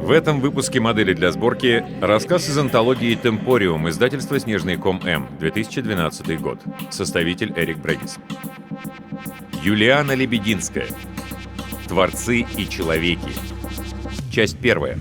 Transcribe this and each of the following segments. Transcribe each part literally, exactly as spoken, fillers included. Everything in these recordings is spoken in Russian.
В этом выпуске «Модели для сборки» рассказ из антологии «Темпориум», издательство «Снежный ком М», две тысячи двенадцатый год. Составитель Эрик Брэдис. Юлиана Лебединская. «Творцы и человеки». Часть первая.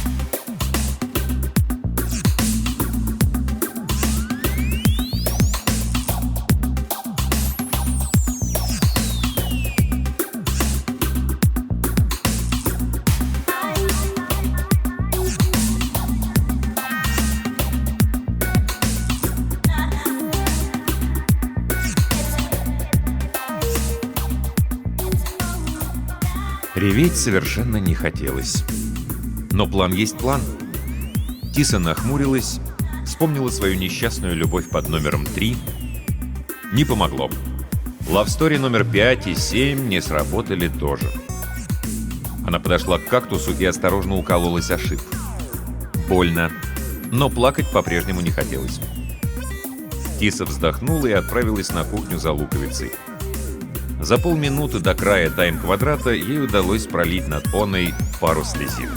Реветь совершенно не хотелось. Но план есть план. Тиса нахмурилась, вспомнила свою несчастную любовь под номером три. Не помогло. Лавстори номер пять и семь не сработали тоже. Она подошла к кактусу и осторожно укололась о шип. Больно, но плакать по-прежнему не хотелось. Тиса вздохнула и отправилась на кухню за луковицей. За полминуты до края тайм-квадрата ей удалось пролить над оной пару слезинок.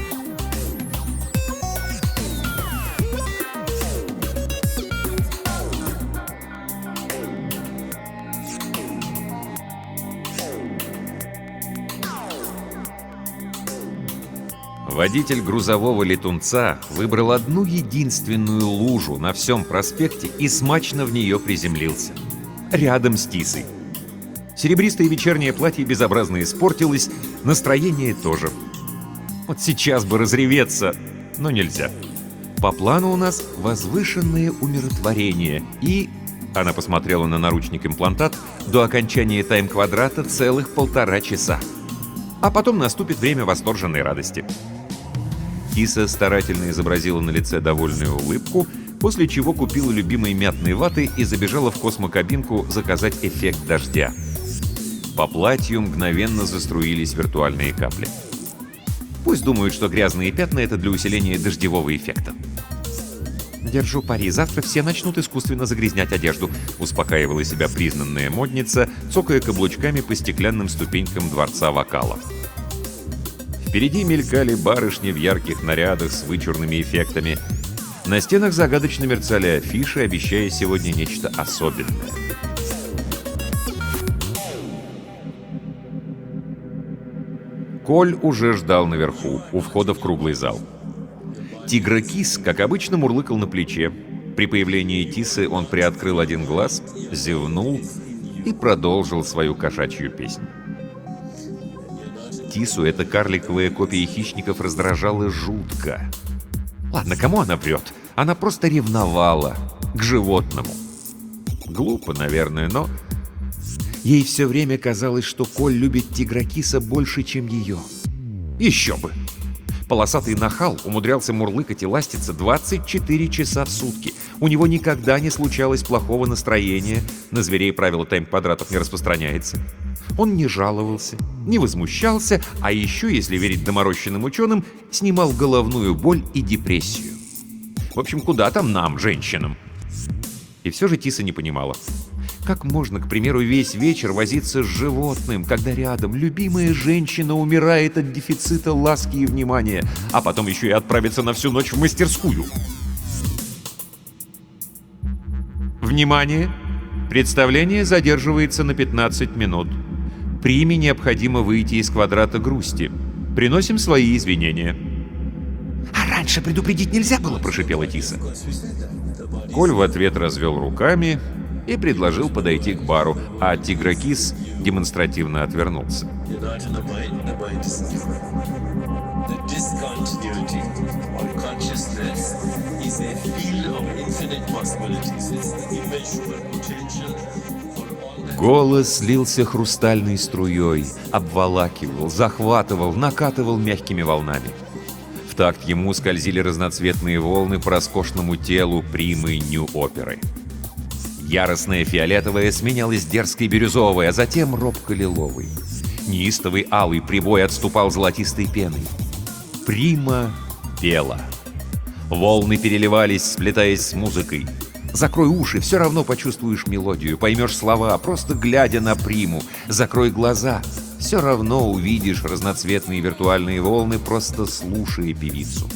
Водитель грузового летунца выбрал одну единственную лужу на всем проспекте и смачно в нее приземлился. Рядом с Тисой. Серебристое вечернее платье безобразно испортилось, настроение тоже. Вот сейчас бы разреветься, но нельзя. По плану у нас возвышенное умиротворение и... Она посмотрела на наручник-имплантат. До окончания тайм-квадрата целых полтора часа. А потом наступит время восторженной радости. Тиса старательно изобразила на лице довольную улыбку, после чего купила любимой мятной ваты и забежала в космокабинку заказать эффект дождя. По платью мгновенно заструились виртуальные капли. Пусть думают, что грязные пятна — это для усиления дождевого эффекта. «Держу пари, завтра все начнут искусственно загрязнять одежду», — успокаивала себя признанная модница, цокая каблучками по стеклянным ступенькам дворца вокала. Впереди мелькали барышни в ярких нарядах с вычурными эффектами. На стенах загадочно мерцали афиши, обещая сегодня нечто особенное. Коль уже ждал наверху, у входа в круглый зал. Тигрокис, как обычно, мурлыкал на плече. При появлении Тисы он приоткрыл один глаз, зевнул и продолжил свою кошачью песню. Тису эта карликовая копия хищников раздражала жутко. Ладно, кому она врет? Она просто ревновала к животному. Глупо, наверное, но... Ей все время казалось, что Коль любит Тигрокиса больше, чем ее. Еще бы! Полосатый нахал умудрялся мурлыкать и ластиться двадцать четыре часа в сутки. У него никогда не случалось плохого настроения. На зверей правило тайм-квадратов не распространяется. Он не жаловался, не возмущался, а еще, если верить доморощенным ученым, снимал головную боль и депрессию. В общем, куда там нам, женщинам? И все же Тиса не понимала. Как можно, к примеру, весь вечер возиться с животным, когда рядом любимая женщина умирает от дефицита ласки и внимания, а потом еще и отправиться на всю ночь в мастерскую? Внимание! Представление задерживается на пятнадцать минут. Приме необходимо выйти из квадрата грусти. Приносим свои извинения. «А раньше предупредить нельзя было?» – прошипела Тиса. Коль в ответ развел руками и предложил подойти к бару, а Тигрокис демонстративно отвернулся. Голос лился хрустальной струей, обволакивал, захватывал, накатывал мягкими волнами. В такт ему скользили разноцветные волны по роскошному телу примы нью-оперы. Яростная фиолетовая сменялась дерзкой бирюзовой, а затем робко-лиловой. Неистовый алый прибой отступал золотистой пеной. Прима пела. Волны переливались, сплетаясь с музыкой. Закрой уши, все равно почувствуешь мелодию, поймешь слова, просто глядя на приму. Закрой глаза, все равно увидишь разноцветные виртуальные волны, просто слушая певицу.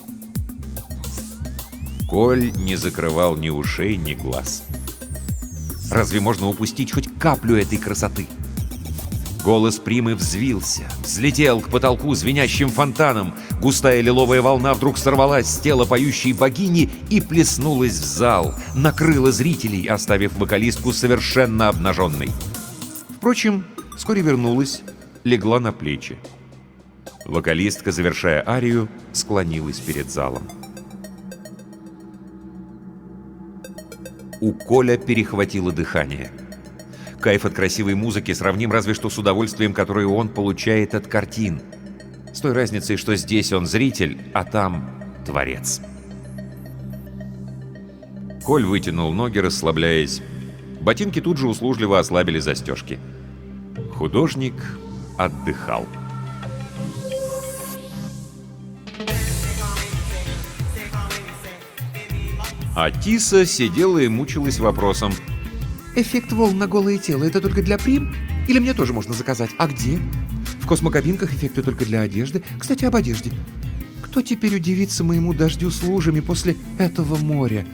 Коль не закрывал ни ушей, ни глаз. Разве можно упустить хоть каплю этой красоты? Голос Примы взвился, взлетел к потолку звенящим фонтаном. Густая лиловая волна вдруг сорвалась с тела поющей богини и плеснулась в зал, накрыла зрителей, оставив вокалистку совершенно обнаженной. Впрочем, вскоре вернулась, легла на плечи. Вокалистка, завершая арию, склонилась перед залом. У Коля перехватило дыхание. Кайф от красивой музыки сравним разве что с удовольствием, которое он получает от картин. С той разницей, что здесь он зритель, а там творец. Коль вытянул ноги, расслабляясь. Ботинки тут же услужливо ослабили застежки. Художник отдыхал. А Тиса сидела и мучилась вопросом. Эффект волн на голое тело — это только для Прим? Или мне тоже можно заказать? А где? В космокабинках эффекты только для одежды. Кстати, об одежде. Кто теперь удивится моему дождю с лужами после этого моря?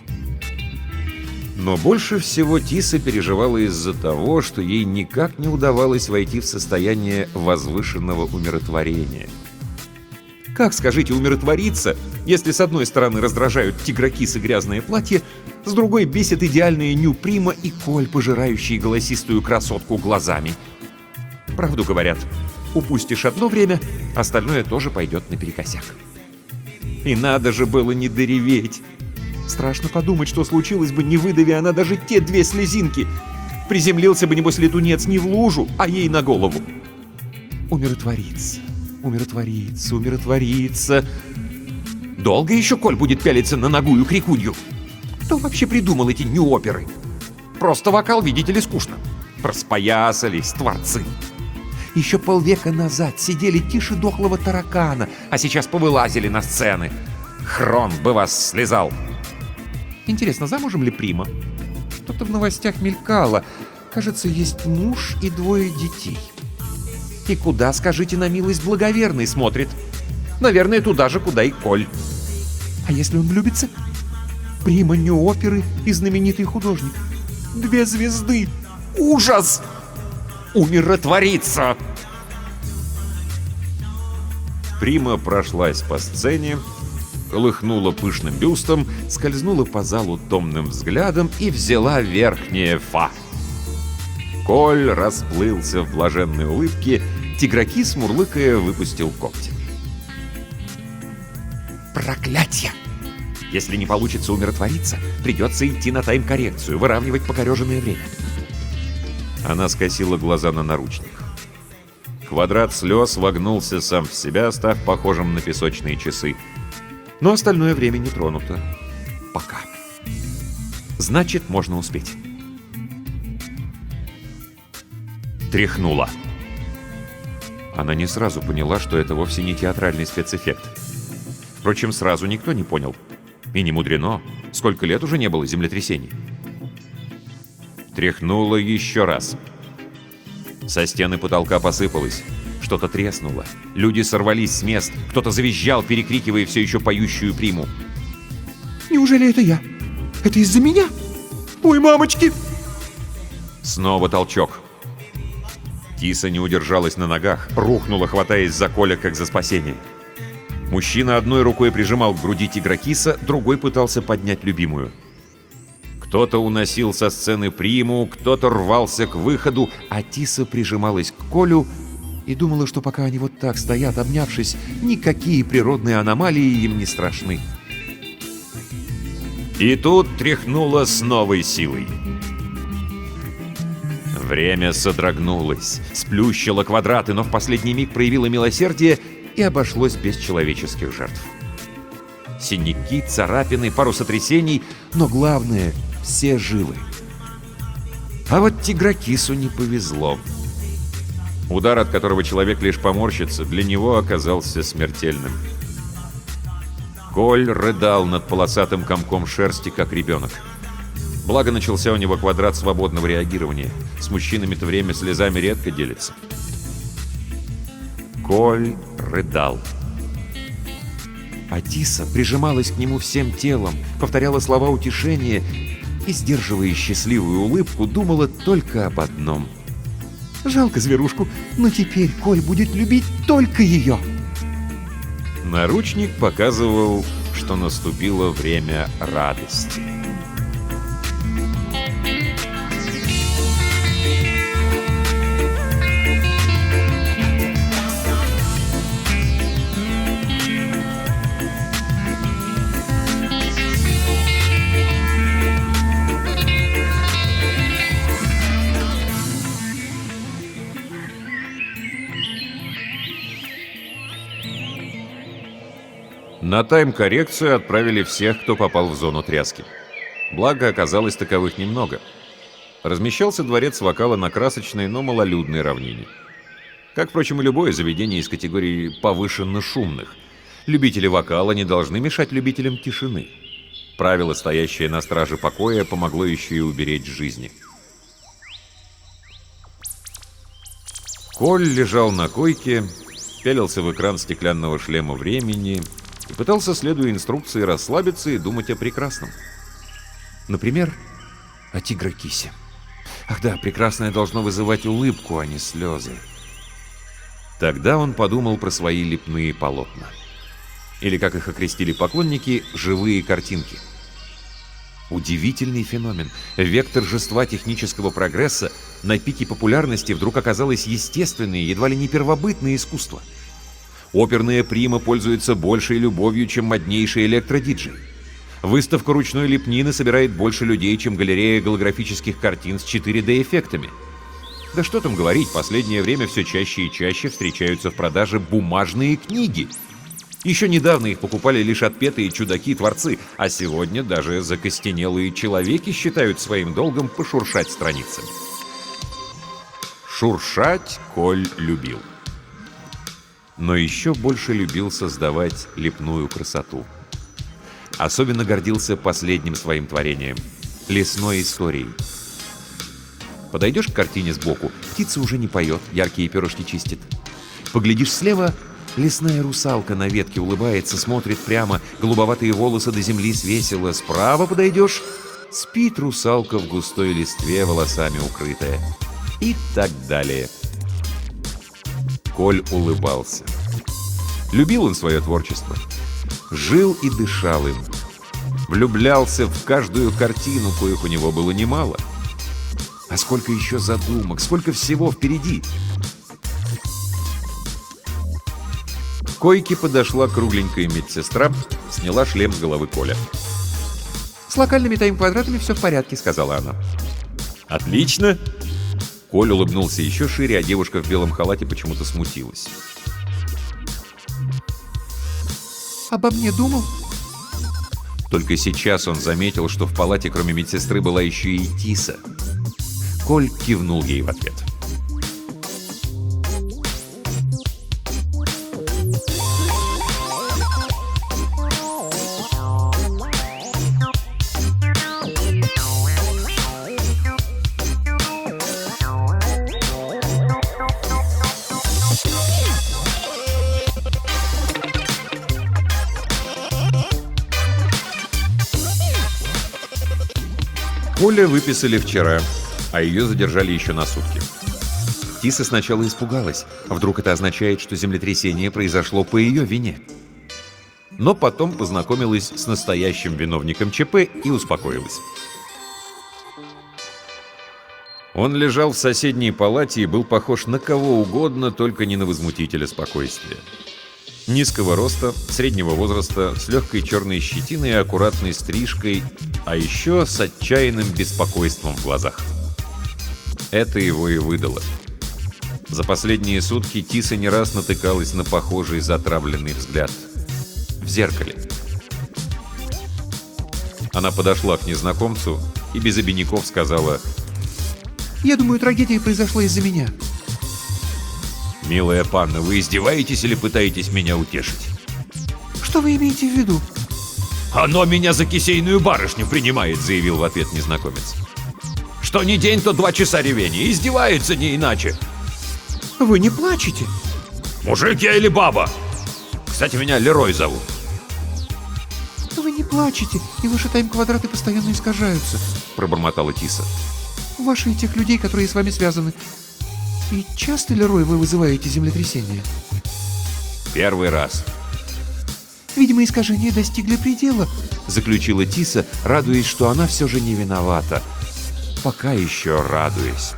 Но больше всего Тиса переживала из-за того, что ей никак не удавалось войти в состояние возвышенного умиротворения. Как, скажите, умиротвориться, если с одной стороны раздражают тигрокис и грязное платье, с другой бесит идеальные Ню Прима и Коль, пожирающие голосистую красотку глазами? Правду говорят, упустишь одно время, остальное тоже пойдет наперекосяк. И надо же было не дореветь. Страшно подумать, что случилось бы, не выдави она даже те две слезинки. Приземлился бы, небось, летунец не в лужу, а ей на голову. Умиротвориться, умиротвориться, умиротвориться. Долго еще Коль будет пялиться на нагую крикунью? Кто вообще придумал эти нью-оперы? Просто вокал, видите ли, скучно. Распоясались творцы. Еще полвека назад сидели тише дохлого таракана, а сейчас повылазили на сцены. Хрон бы вас слезал. Интересно, замужем ли Прима? Что-то в новостях мелькало. Кажется, есть муж и двое детей. И куда, скажите на милость, благоверный смотрит? Наверное, туда же, куда и Коль. А если он влюбится? Прима нью-оперы и знаменитый художник. Две звезды. Ужас! Умиротвориться! Прима прошлась по сцене, колыхнула пышным бюстом, скользнула по залу томным взглядом и взяла верхнее фа. Коль расплылся в блаженной улыбке, тигрокис, мурлыкая, выпустил когти. Проклятье! Если не получится умиротвориться, придется идти на тайм-коррекцию, выравнивать покореженное время. Она скосила глаза на наручник. Квадрат слез вогнулся сам в себя, став похожим на песочные часы. Но остальное время не тронуто. Пока. Значит, можно успеть. Тряхнула. Она не сразу поняла, что это вовсе не театральный спецэффект. Впрочем, сразу никто не понял. И не мудрено. Сколько лет уже не было землетрясений. Тряхнула еще раз. Со стены потолка посыпалось. Что-то треснуло. Люди сорвались с мест. Кто-то завизжал, перекрикивая все еще поющую Приму. Неужели это я? Это из-за меня? Ой, мамочки! Снова толчок. Тиса не удержалась на ногах, рухнула, хватаясь за Коля, как за спасение. Мужчина одной рукой прижимал к груди тигрокиса, другой пытался поднять любимую. Кто-то уносил со сцены Приму, кто-то рвался к выходу, а Тиса прижималась к Колю и думала, что пока они вот так стоят, обнявшись, никакие природные аномалии им не страшны. И тут тряхнуло с новой силой. Время содрогнулось, сплющило квадраты, но в последний миг проявило милосердие и обошлось без человеческих жертв. Синяки, царапины, пару сотрясений, но главное — все живы. А вот тигрокису не повезло. Удар, от которого человек лишь поморщится, для него оказался смертельным. Коль рыдал над полосатым комком шерсти, как ребенок. Благо, начался у него квадрат свободного реагирования. С мужчинами-то время слезами редко делится. Коль рыдал. А Тиса прижималась к нему всем телом, повторяла слова утешения и, сдерживая счастливую улыбку, думала только об одном. Жалко зверушку, но теперь Коль будет любить только ее. Наручник показывал, что наступило время радости. На тайм-коррекцию отправили всех, кто попал в зону тряски. Благо, оказалось таковых немного. Размещался дворец вокала на красочной, но малолюдной равнине. Как, впрочем, и любое заведение из категории повышенно шумных. Любители вокала не должны мешать любителям тишины. Правило, стоящее на страже покоя, помогло еще и уберечь жизни. Коль лежал на койке, пялился в экран стеклянного шлема времени и пытался, следуя инструкции, расслабиться и думать о прекрасном. Например, о тигрокисе. Ах да, прекрасное должно вызывать улыбку, а не слезы. Тогда он подумал про свои лепные полотна. Или, как их окрестили поклонники, живые картинки. Удивительный феномен. В век торжества технического прогресса на пике популярности вдруг оказалось естественное, едва ли не первобытное искусство. Оперная прима пользуется большей любовью, чем моднейший электродиджей. Выставка ручной лепнины собирает больше людей, чем галерея голографических картин с четыре дэ-эффектами. Да что там говорить, последнее время все чаще и чаще встречаются в продаже бумажные книги. Еще недавно их покупали лишь отпетые чудаки-творцы, а сегодня даже закостенелые человеки считают своим долгом пошуршать страницами. Шуршать Коль любил. Но еще больше любил создавать лепную красоту. Особенно гордился последним своим творением — лесной историей. Подойдешь к картине сбоку, птица уже не поет, яркие перышки чистит. Поглядишь слева — лесная русалка на ветке улыбается, смотрит прямо, голубоватые волосы до земли свесила. Справа подойдешь — спит русалка в густой листве, волосами укрытая. И так далее. Коль улыбался. Любил он свое творчество. Жил и дышал им. Влюблялся в каждую картину, коих у него было немало. А сколько еще задумок, сколько всего впереди. К койке подошла кругленькая медсестра, сняла шлем с головы Коля. «С локальными тайм-квадратами все в порядке», — сказала она. «Отлично!» Коль улыбнулся еще шире, а девушка в белом халате почему-то смутилась. «Обо мне думал?» Только сейчас он заметил, что в палате кроме медсестры была еще и Тиса. Коль кивнул ей в ответ. Коля выписали вчера, а ее задержали еще на сутки. Тиса сначала испугалась, а вдруг это означает, что землетрясение произошло по ее вине. Но потом познакомилась с настоящим виновником ЧП и успокоилась. Он лежал в соседней палате и был похож на кого угодно, только не на возмутителя спокойствия. Низкого роста, среднего возраста, с легкой черной щетиной и аккуратной стрижкой, а еще с отчаянным беспокойством в глазах. Это его и выдало. За последние сутки Тиса не раз натыкалась на похожий затравленный взгляд. В зеркале. Она подошла к незнакомцу и без обиняков сказала: «Я думаю, трагедия произошла из-за меня». «Милая панна, вы издеваетесь или пытаетесь меня утешить?» «Что вы имеете в виду?» «Оно меня за кисейную барышню принимает», — заявил в ответ незнакомец. «Что ни день, то два часа ревения. Издеваются не иначе». «Вы не плачете?» Мужик я или баба? Кстати, меня Лерой зовут. Вы не плачете, и ваши тайм-квадраты постоянно искажаются, Пробормотала Тиса. Ваши и тех людей, которые с вами связаны. И часто, Лерой, вы вызываете землетрясения? Первый раз. Видимо, искажения достигли предела, Заключила Тиса, радуясь, что она все же не виновата. Пока еще радуясь.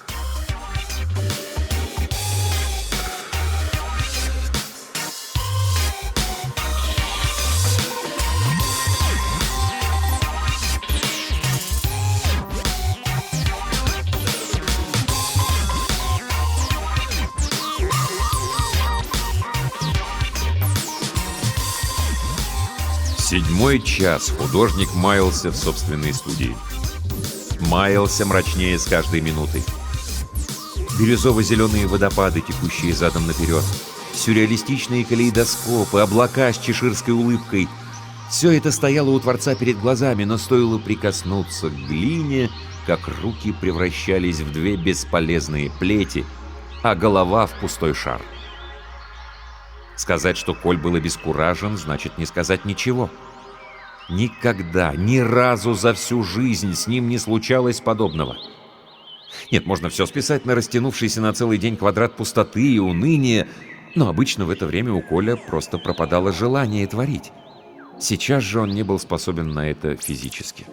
Седьмой час художник маялся в собственной студии. Маялся мрачнее с каждой минутой. Бирюзово-зеленые водопады, текущие задом наперед, сюрреалистичные калейдоскопы, облака с чеширской улыбкой — все это стояло у Творца перед глазами, но стоило прикоснуться к глине, как руки превращались в две бесполезные плети, а голова в пустой шар. Сказать, что Коль был обескуражен, значит не сказать ничего. Никогда, ни разу за всю жизнь с ним не случалось подобного. Нет, можно все списать на растянувшийся на целый день квадрат пустоты и уныния, но обычно в это время у Коля просто пропадало желание творить. Сейчас же он не был способен на это физически.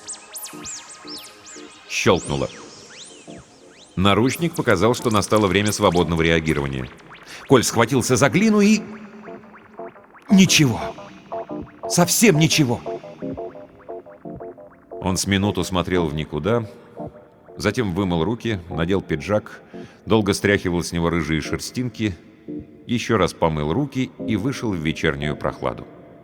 Щелкнуло. Наручник показал, что настало время свободного реагирования. Коль схватился за глину и... Ничего. Совсем ничего. Он с минуту смотрел в никуда, затем вымыл руки, надел пиджак, долго стряхивал с него рыжие шерстинки, еще раз помыл руки и вышел в вечернюю прохладу.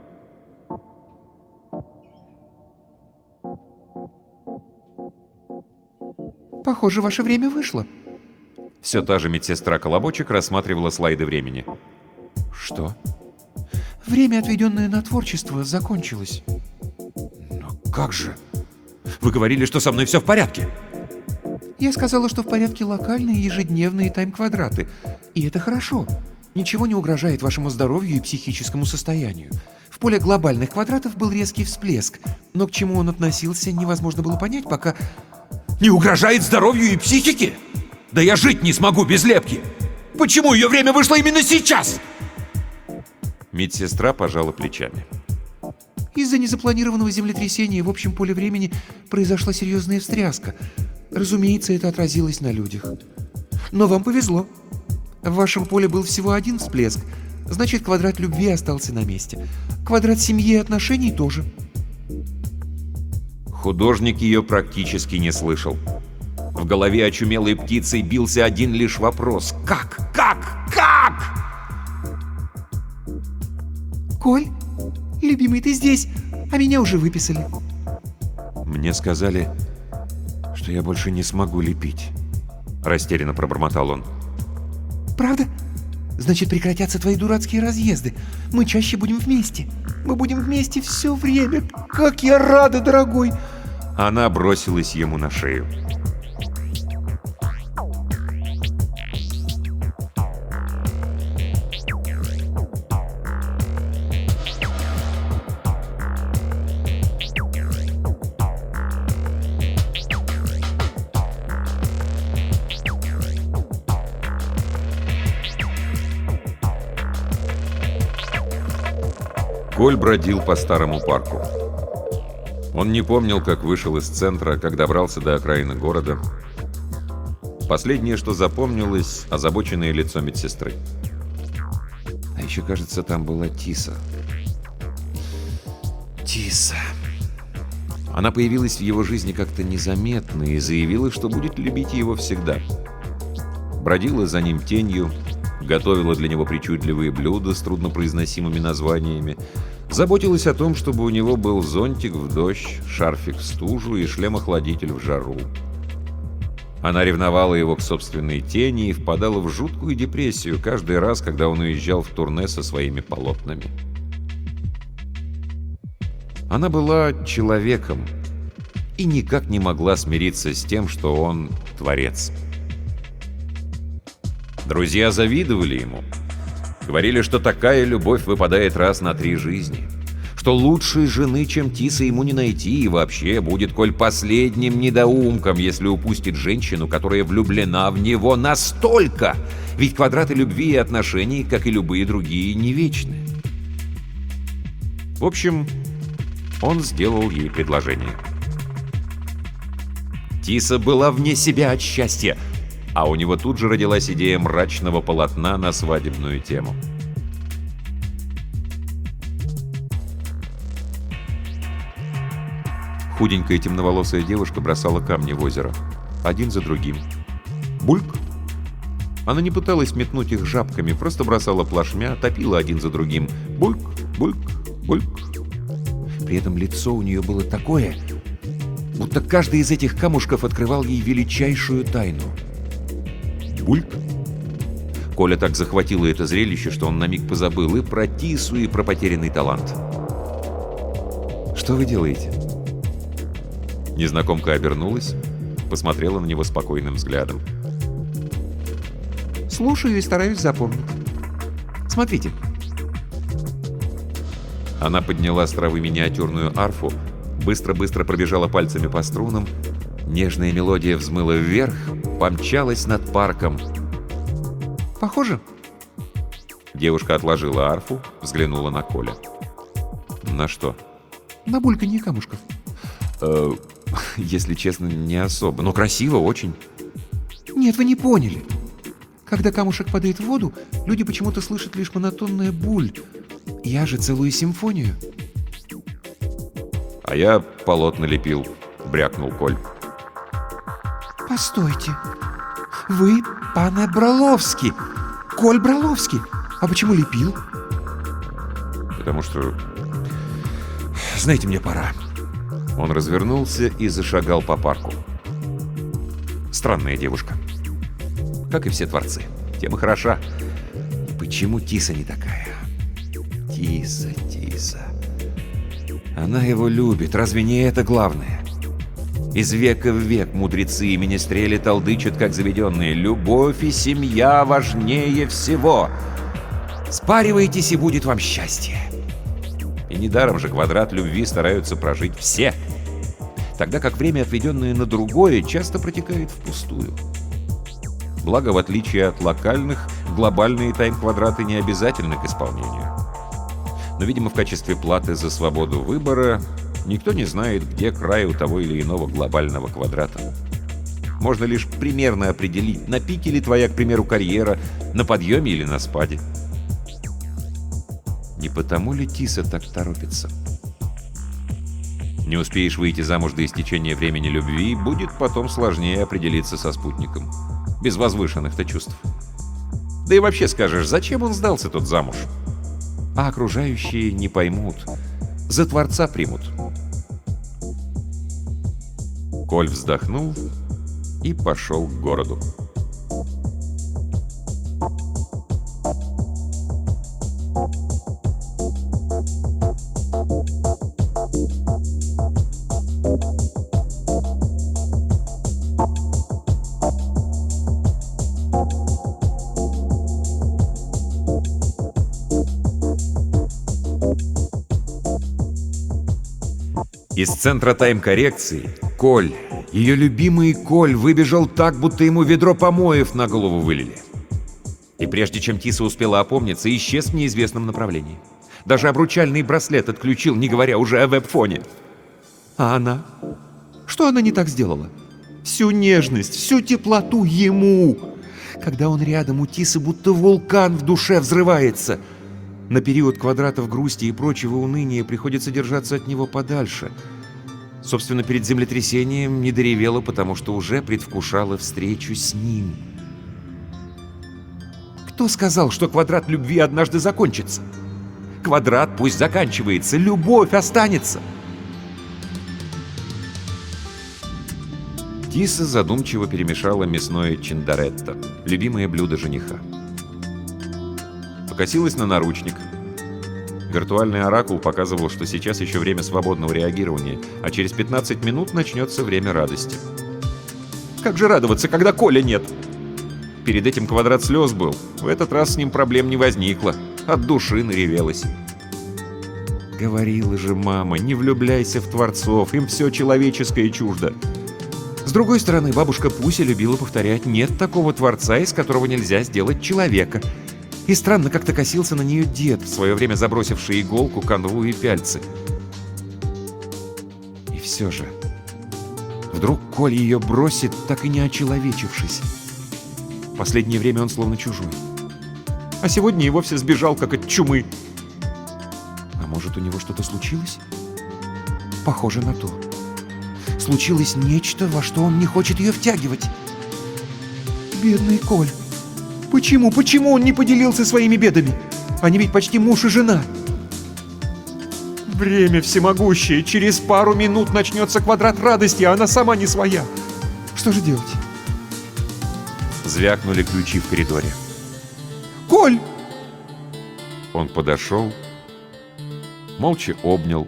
Похоже, ваше время вышло. Все та же медсестра Колобочек рассматривала слайды времени. Что? Время, отведенное на творчество, закончилось. Но как же? Вы говорили, что со мной все в порядке. Я сказала, что в порядке локальные ежедневные тайм-квадраты. И это хорошо. Ничего не угрожает вашему здоровью и психическому состоянию. В поле глобальных квадратов был резкий всплеск, но к чему он относился, невозможно было понять, пока... Не угрожает здоровью и психике? Да я жить не смогу без лепки! Почему ее время вышло именно сейчас? Медсестра пожала плечами. Из-за незапланированного землетрясения в общем поле времени произошла серьезная встряска. Разумеется, это отразилось на людях. Но вам повезло. В вашем поле был всего один всплеск. Значит, квадрат любви остался на месте. Квадрат семьи и отношений тоже. Художник ее практически не слышал. В голове очумелой птицей бился один лишь вопрос. Как? Как? Как? Коль, любимый, ты здесь, а меня уже выписали. Мне сказали, что я больше не смогу лепить. Растерянно пробормотал он. Правда? Значит, прекратятся твои дурацкие разъезды. Мы чаще будем вместе. Мы будем вместе все время. Как я рада, дорогой! Она бросилась ему на шею. Коль бродил по старому парку. Он не помнил, как вышел из центра, как добрался до окраины города. Последнее, что запомнилось, озабоченное лицо медсестры. А еще, кажется, там была Тиса. Тиса. Она появилась в его жизни как-то незаметно и заявила, что будет любить его всегда. Бродила за ним тенью, готовила для него причудливые блюда с труднопроизносимыми названиями, заботилась о том, чтобы у него был зонтик в дождь, шарфик в стужу и шлем-охладитель в жару. Она ревновала его к собственной тени и впадала в жуткую депрессию каждый раз, когда он уезжал в турне со своими полотнами. Она была человеком и никак не могла смириться с тем, что он творец. Друзья завидовали ему. Говорили, что такая любовь выпадает раз на три жизни. Что лучшей жены, чем Тиса, ему не найти, и вообще будет Коль последним недоумком, если упустит женщину, которая влюблена в него настолько. Ведь квадраты любви и отношений, как и любые другие, не вечны. В общем, он сделал ей предложение. Тиса была вне себя от счастья, а у него тут же родилась идея мрачного полотна на свадебную тему. Худенькая темноволосая девушка бросала камни в озеро, один за другим. Бульк! Она не пыталась метнуть их жабками, просто бросала плашмя, топила один за другим. Бульк, бульк, бульк. При этом лицо у нее было такое, будто каждый из этих камушков открывал ей величайшую тайну. Бульк! Коля так захватило это зрелище, что он на миг позабыл и про Тису, и про потерянный талант. «Что вы делаете?» Незнакомка обернулась, посмотрела на него спокойным взглядом. Слушаю и стараюсь запомнить. Смотрите. Она подняла с травы миниатюрную арфу, быстро-быстро пробежала пальцами по струнам, нежная мелодия взмыла вверх, помчалась над парком. Похоже? Девушка отложила арфу, взглянула на Коля. На что? На бульканье камушков. Э, если честно, не особо, но красиво очень. Нет, вы не поняли. Когда камушек падает в воду, люди почему-то слышат лишь монотонное буль. Я же целую симфонию. А я полотна лепил, брякнул Коль. Постойте. Вы пан Броловский. Коль Броловский. А почему лепил? Потому что... Знаете, мне пора. Он развернулся и зашагал по парку. Странная девушка. Как и все творцы. Тем и хороша. Почему Тиса не такая? Тиса, Тиса. Она его любит. Разве не это главное? Из века в век мудрецы и министрели толдычат, как заведенные. Любовь и семья важнее всего. Спаривайтесь, и будет вам счастье. И недаром же квадрат любви стараются прожить все. Тогда как время, отведенное на другое, часто протекает впустую. Благо, в отличие от локальных, глобальные тайм-квадраты не обязательны к исполнению. Но, видимо, в качестве платы за свободу выбора никто не знает, где край у того или иного глобального квадрата. Можно лишь примерно определить, на пике ли твоя, к примеру, карьера, на подъеме или на спаде. Не потому ли Тиса так торопится? Не успеешь выйти замуж до истечения времени любви, будет потом сложнее определиться со спутником. Без возвышенных-то чувств. Да и вообще скажешь, зачем он сдался тот замуж? А окружающие не поймут. За творца примут. Коль вздохнул и пошел к городу. Из центра тайм-коррекции Коль, ее любимый Коль, выбежал так, будто ему ведро помоев на голову вылили. И прежде чем Тиса успела опомниться, исчез в неизвестном направлении. Даже обручальный браслет отключил, не говоря уже о веб-фоне. А она? Что она не так сделала? Всю нежность, всю теплоту ему. Когда он рядом, у Тисы будто вулкан в душе взрывается. На период квадратов грусти и прочего уныния приходится держаться от него подальше. Собственно, перед землетрясением не доревела, потому что уже предвкушала встречу с ним. Кто сказал, что квадрат любви однажды закончится? Квадрат пусть заканчивается, любовь останется. Тиса задумчиво перемешала мясное чиндаретто, любимое блюдо жениха. Покосилась на наручник. Виртуальный оракул показывал, что сейчас еще время свободного реагирования, а через пятнадцать минут начнется время радости. Как же радоваться, когда Коля нет? перед этим квадрат слез был. В этот раз с ним проблем не возникло. От души наревелась. Говорила же мама, не влюбляйся в творцов, им все человеческое чуждо. С другой стороны, бабушка Пуся любила повторять: нет такого творца, из которого нельзя сделать человека. И странно как-то косился на нее дед, в свое время забросивший иголку, канву и пяльцы. И все же, вдруг Коль ее бросит, так и не очеловечившись. В последнее время он словно чужой. А сегодня и вовсе сбежал, как от чумы. А может, у него что-то случилось? Похоже на то. Случилось нечто, во что он не хочет ее втягивать. Бедный Коль. Почему, почему он не поделился своими бедами? Они ведь почти муж и жена. Время всемогущее. Через пару минут начнется квадрат радости, а она сама не своя. Что же делать? Звякнули ключи в коридоре. «Коль!» Он подошел, молча обнял.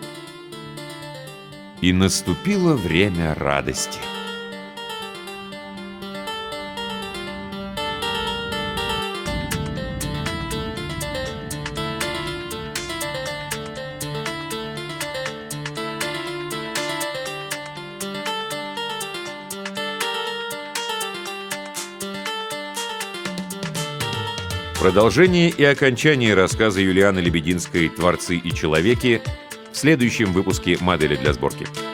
И наступило время радости. Продолжение и окончание рассказа Юлианы Лебединской «Творцы и человеки» в следующем выпуске «Модели для сборки».